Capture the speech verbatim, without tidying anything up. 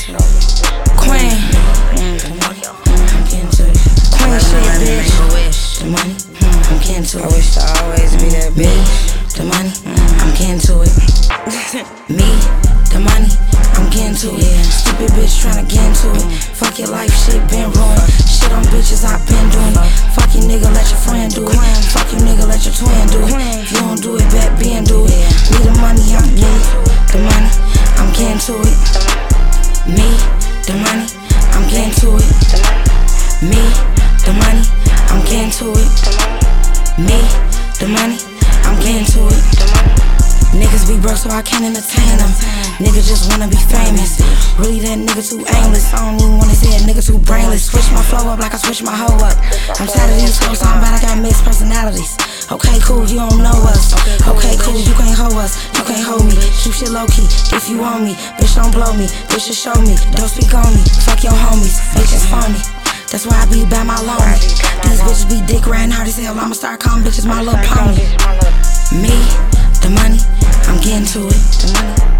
Queen. I'm getting to it. Queen shit, bitch. The money. I'm getting to it. I wish to always be that bitch. The money. I'm getting to it. Me. The money. I'm getting to it. Stupid bitch tryna get into it. Fuck your life, shit been ruined. Shit on bitches, I been doing it. Fuck you nigga, let your friend do it. Fuck you nigga, let your twin do it. If you don't do it, bet Ben do it. Me the money, I'm getting the money. I'm getting to it. Me, the money, I'm getting to it. Me, the money, I'm getting to it. Me, the money, I'm getting to it. Niggas be broke so I can't entertain them. Niggas just wanna be famous. Really that nigga too aimless. I don't even wanna say a nigga too brainless. Switch my flow up like I switch my hoe up. I'm tired of these hoes talking about I got mixed personalities. Okay, cool, you don't know us. Okay, cool, you can't hold us. You can't hold me. Keep shit low key if you want me. Bitch, don't blow me. Bitch, just show me. Don't speak on me. Fuck your homies. Bitches phony. That's why I be by my lonely. These bitches be dick riding hard as hell. I'ma start calling bitches my little pony. Me, the money, I'm getting to it. The money.